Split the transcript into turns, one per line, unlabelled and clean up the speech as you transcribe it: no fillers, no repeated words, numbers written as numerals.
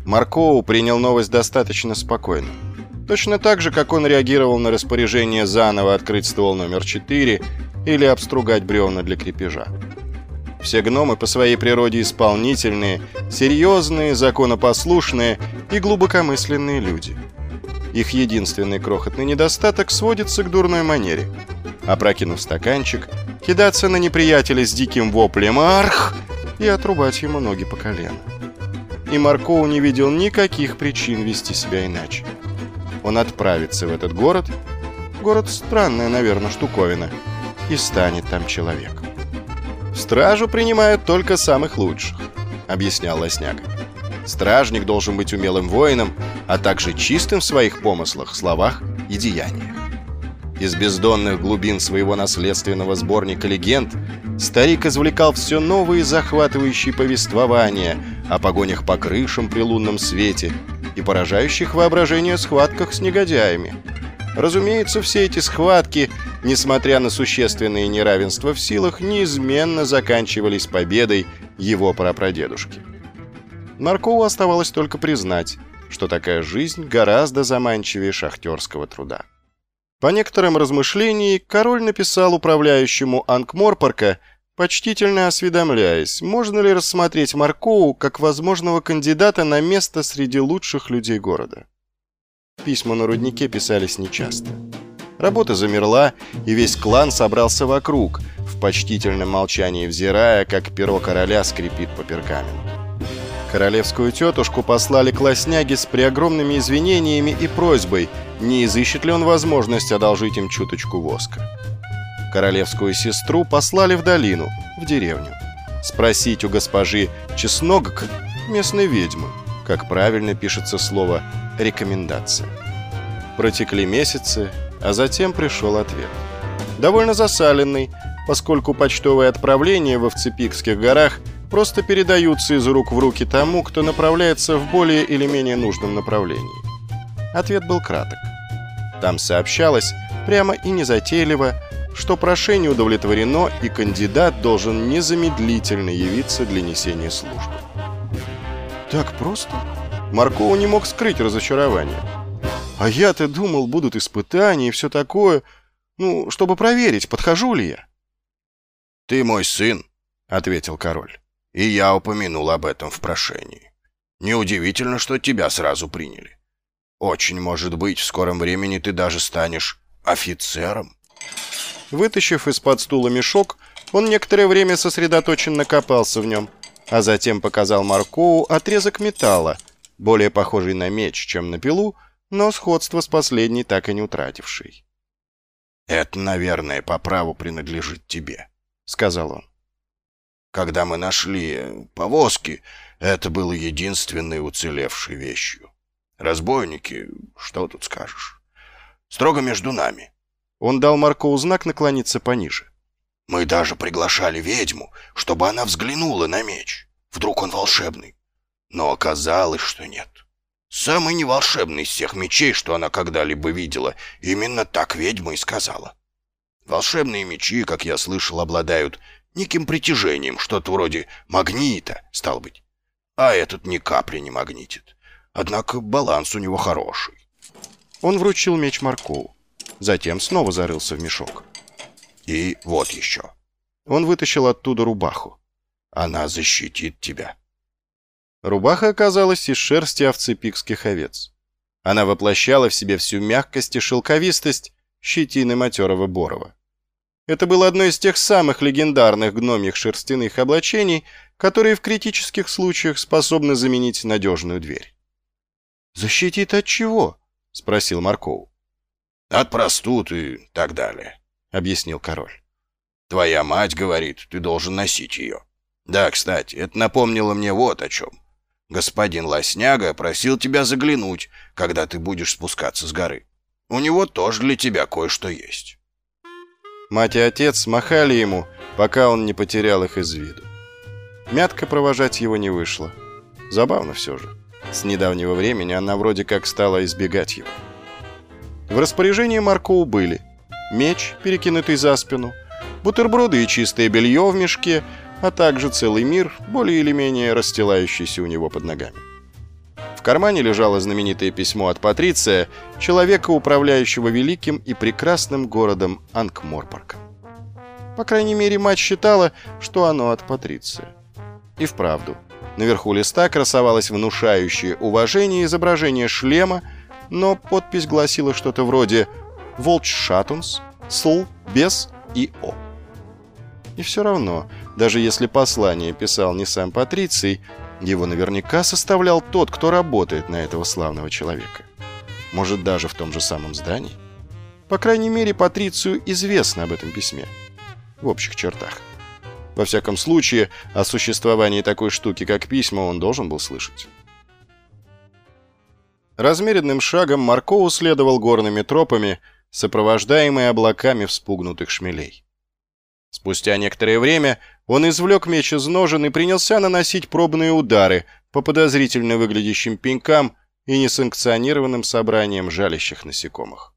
Маркоу принял новость достаточно спокойно. Точно так же, как он реагировал на распоряжение заново открыть ствол номер 4 или обстругать бревна для крепежа. Все гномы по своей природе исполнительные, серьезные, законопослушные и глубокомысленные люди. Их единственный крохотный недостаток сводится к дурной манере. Опрокинув стаканчик, кидаться на неприятеля с диким воплем «Арх!» и отрубать ему ноги по колено. И Маркоу не видел никаких причин вести себя иначе. Он отправится в этот город, город странная, наверное, штуковина, и станет там человеком. «Стражу принимают только самых лучших», — объяснял Лосняга. «Стражник должен быть умелым воином, а также чистым в своих помыслах, словах и деяниях». Из бездонных глубин своего наследственного сборника легенд старик извлекал все новые захватывающие повествования о погонях по крышам при лунном свете и поражающих воображение схватках с негодяями. Разумеется, все эти схватки, несмотря на существенные неравенства в силах, неизменно заканчивались победой его прапрадедушки. Маркоу оставалось только признать, что такая жизнь гораздо заманчивее шахтерского труда. По некоторым размышлениям, король написал управляющему Анкморпорка, почтительно осведомляясь, можно ли рассмотреть Маркоу как возможного кандидата на место среди лучших людей города. Письма на руднике писались нечасто. Работа замерла, и весь клан собрался вокруг, в почтительном молчании взирая, как перо короля скрипит по пергаменту. Королевскую тетушку послали к Лосняге с преогромными извинениями и просьбой, не изыщет ли он возможность одолжить им чуточку воска. Королевскую сестру послали в долину, в деревню, спросить у госпожи Чесногк, местной ведьмы, как правильно пишется слово «рекомендация». Протекли месяцы, а затем пришел ответ. Довольно засаленный, поскольку почтовые отправления в Овцепикских горах просто передаются из рук в руки тому, кто направляется в более или менее нужном направлении. Ответ был краток. Там сообщалось, прямо и незатейливо, что прошение удовлетворено, и кандидат должен незамедлительно явиться для несения службы. Так просто? Маркоу не мог скрыть разочарование. А я-то думал, будут испытания и все такое, чтобы проверить, подхожу ли я.
«Ты мой сын», — ответил король, — «и я упомянул об этом в прошении. Неудивительно, что тебя сразу приняли. Очень может быть, в скором времени ты даже станешь офицером».
Вытащив из-под стула мешок, он некоторое время сосредоточенно копался в нем, а затем показал Маркоу отрезок металла, более похожий на меч, чем на пилу, но сходство с последней так и не утратившей.
«Это, наверное, по праву принадлежит тебе», — сказал он. «Когда мы нашли повозки, это было единственной уцелевшей вещью. Разбойники, что тут скажешь? Строго между нами».
Он дал Маркоу знак наклониться пониже.
«Мы даже приглашали ведьму, чтобы она взглянула на меч. Вдруг он волшебный. Но оказалось, что нет. Самый неволшебный из всех мечей, что она когда-либо видела, именно так ведьма и сказала. Волшебные мечи, как я слышал, обладают неким притяжением, что-то вроде магнита, стал быть. А этот ни капли не магнитит. Однако баланс у него хороший».
Он вручил меч Маркоу. Затем снова зарылся в мешок.
«И вот еще».
Он вытащил оттуда рубаху.
«Она защитит тебя».
Рубаха оказалась из шерсти овцепикских овец. Она воплощала в себе всю мягкость и шелковистость щетины матерого Борова. Это было одно из тех самых легендарных гномьих шерстяных облачений, которые в критических случаях способны заменить надежную дверь. «Защитит от чего?» — спросил Маркоу.
«От простуд и так далее», — объяснил король. «Твоя мать говорит, ты должен носить ее. Да, кстати, это напомнило мне вот о чем. Господин Лосняга просил тебя заглянуть, когда ты будешь спускаться с горы. У него тоже для тебя кое-что есть».
Мать и отец махали ему, пока он не потерял их из виду. Мятко провожать его не вышло. Забавно все же. С недавнего времени она вроде как стала избегать его. В распоряжении Маркоу были меч, перекинутый за спину, бутерброды и чистое белье в мешке, а также целый мир, более или менее расстилающийся у него под ногами. В кармане лежало знаменитое письмо от Патриция, человека, управляющего великим и прекрасным городом Анкморпорком. По крайней мере, мать считала, что оно от Патриция. И вправду, наверху листа красовалось внушающее уважение изображение шлема, но подпись гласила что-то вроде «Волч Шатунс, Сл, Бес и О». И все равно, даже если послание писал не сам Патриций, его наверняка составлял тот, кто работает на этого славного человека. Может, даже в том же самом здании? По крайней мере, Патрицию известно об этом письме. В общих чертах. Во всяком случае, о существовании такой штуки, как письма, он должен был слышать. Размеренным шагом Маркоу следовал горными тропами, сопровождаемый облаками вспугнутых шмелей. Спустя некоторое время он извлек меч из ножен и принялся наносить пробные удары по подозрительно выглядящим пенькам и несанкционированным собраниям жалящих насекомых.